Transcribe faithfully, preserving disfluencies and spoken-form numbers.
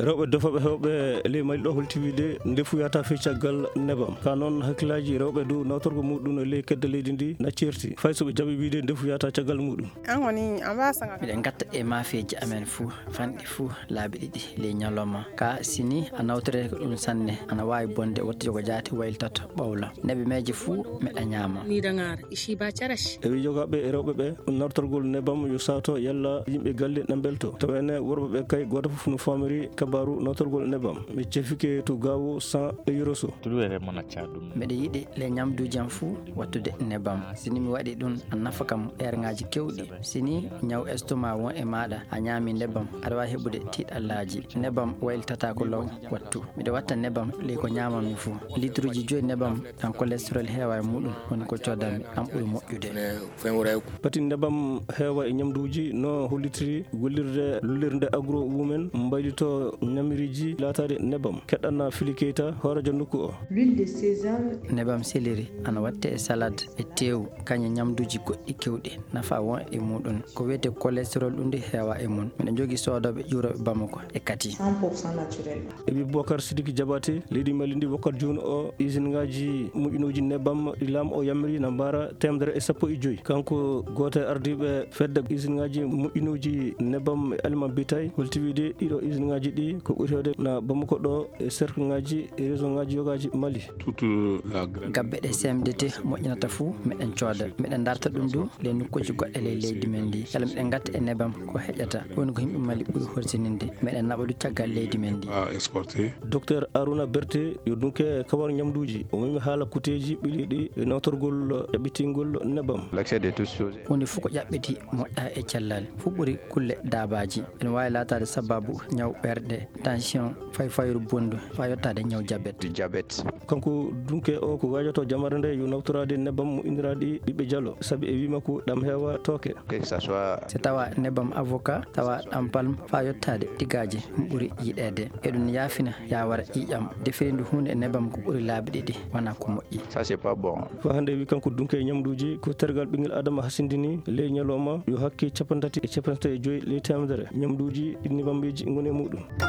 rewɓe defoɓe hewɓe ley mali ɗo holtiwide ndefu yata fe caggal nebam ka noon hakkillaji rewɓe dow nawtorgo muɗum e ley kedde leydi ndi na certi fay soɓe jaaɓi wiide ndefu yata caggal muɗum. an woni ambassadeur miɗen gatta e mafeji amen fuu fanɗi fuu laabi ɗiɗi ley ñalawma ka sini a nawtorete ko ɗum sanne ana wawi bonde wattude ko jaati wayltata ɓawla neɓe meje fuu meɗa ñaama ni dangar ishi ba carash e wi jogaɓe e rewɓe ɓe nawtorgol nebam yo sato yalla yimɓe galle na belto tawene worɓe ɓe kay goto foof no famiri kabaru nawtorgol nebam mi cefike to gawo cent euro so mbeɗa yiiɗi le ñamduji am fuu wattude nebam sini mi waɗi ɗum a nafa kam ergaji kewɗi sini ñaw estomac won e maɗa a ñaami nebam aɗa wawi heɓude tiiɗallaji nebam wayltata ko law wattu mbiɗa watta nebam ley ko ñamami fuu litre uji joyi nebam tan cholestérol heewa e muɗum woni ko codanmi am ɓuuri moƴƴude pati nebam heewa e ñamduji no hollitiri gollirde lullirde agro women mbaylito ñamiriji latade nebam keɗɗanna Fili Keita horajo nokku o. nebam céleri ana watte e salade e teew kañe ñamduji goɗɗi kewɗi nafa won e muɗum ko wiyete cholestérol ɗum ndi heewa e mum miɗen jogui sodoɓe ƴuuroɓe bamako e kati cent pour cent naturel eɓi Bocar Sidiki Diabaté leydi Mali ndi wakkati joni o usine ngaji moƴƴinoji nebam ɗi laamu o yammiri na mbara temedere e sappo e joyyi kanko goto e ardiɓe fedde usine ngaji moƴƴinoji nebam e aliment bétail holtiwide ɗiɗo usine ngaji ɗi ko ɓuuri hewde na bamako ɗo e cercle ngaji e région ngaji yogaji Mali. gabbe ɗe C M D T moƴƴinata fuu meɗen cooda meɗen darta ɗum du le nokkuji goɗɗe ley leydi men ndi kala meɗen gatta e nebam ko heƴata woni ko yimɓe Mali ɓuuri horsininde meɗen naɓa du caggal leydi men ndi. docteur Arouna Berté yo dunke kawar ñamduji o mimi haala kuteji ɓiliɗi e nawtorgol ƴaɓɓitingol nebam. hunde fof ko ƴaɓɓiti moƴƴa e cellal fuu ɓuuri kulle daabaji ene wawi latade sababu ñaw ɓerɗe tension fay fayru bondu fa yettade ñaw diabète kanko dunke o ko wajoto jamare nde yo nawtorade nebam mo indiraɗi ɓiɓɓe diallo saabi e wima ko ɗam heewa tooke so tawa nebam avocat tawa ɗam palme fa yettade tiggaji ɗum ɓuuri yiɗede eɗum yaafina ya wara ƴiƴam defirinde hunde e nebam ko ɓuuri laabi ɗiɗi wona ko moƴƴi fa hande wi kanko dunke e ñamduji ko tergal ɓinguel adama hasindini ley ñalawma yo hakke capantati e capantati e joyyi ley temedere ñamduji ɗi nebambeji goni e muɗum.